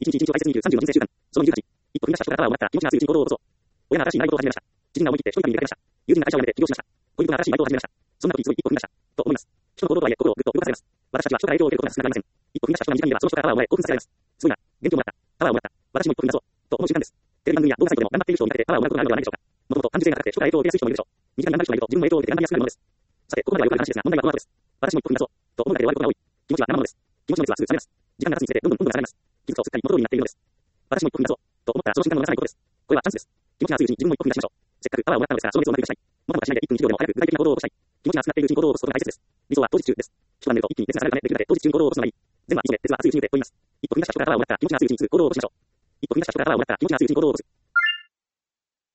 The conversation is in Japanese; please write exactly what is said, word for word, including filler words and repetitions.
いちにちいちにちを排泄にじゅう、さんじゅうの人生習慣。そのにじゅうはち。一歩踏み出した人から泡をもらった気持ちが強い人行動を起こそう。親が新しい習い事を始めました。知人が思い切って一人旅に出かけました。友人が会社を辞めて起業しました。恋人が新しいバイトを始めました。そんな時にすごい一歩踏み出した。と思います。人の行動とはいえ心をぐっと動かされます。私たちは人から影響を受けることが少なくありません。一歩踏み出した人が身近にいればその人から泡をもらえ興奮させられます。すごいな。元気をもらった。パワーをもらった。私も一歩踏み出そう。と思う瞬間です。テレビ番組や動画サイトでも頑張っている人を見かけてパワーをもらうことがあるのではないでしょうか。もともと感受性が高くて人から影響を受けやすい人もいるでしょう。身近に頑張る人がいると自分も影響を受けて頑張りやすくなるものです。さて、ここまではよくある話ですが、問題はこの後です。私も一歩踏み出そう。と思うだけで終わることが多い。気持ちは生ものです。気持ちの熱はすぐ冷めます。時間が経つにつれてどんどん温度が下がります。気づくとすっかり元通りになっているのです。私も一歩踏み出そう。と思ったらその瞬間の逃さないことです。これはチャンスです。気持ちが熱いうちに自分も一歩踏み出しましょう。せっかくパワーをもらったのですが、その熱をうまく活かしたい。もたもたしないでいっぷんいちびょうでも早く具体的な行動を起こしたい。気持ちが熱くなっているうちに行動を起こすことが大切です。理想は当日中です。一晩寝ると一気に熱が下がるため、できるだけ当日中に行動を起こすのがいい。全部は急げ、熱は熱いうちにでと言います。一歩踏み出した人からパワーをもらった気持ちが熱いうちにすぐ行動を起こしましょう。一歩踏み出した人からパワーをもらった気持ちが熱いうちに行動を起こす。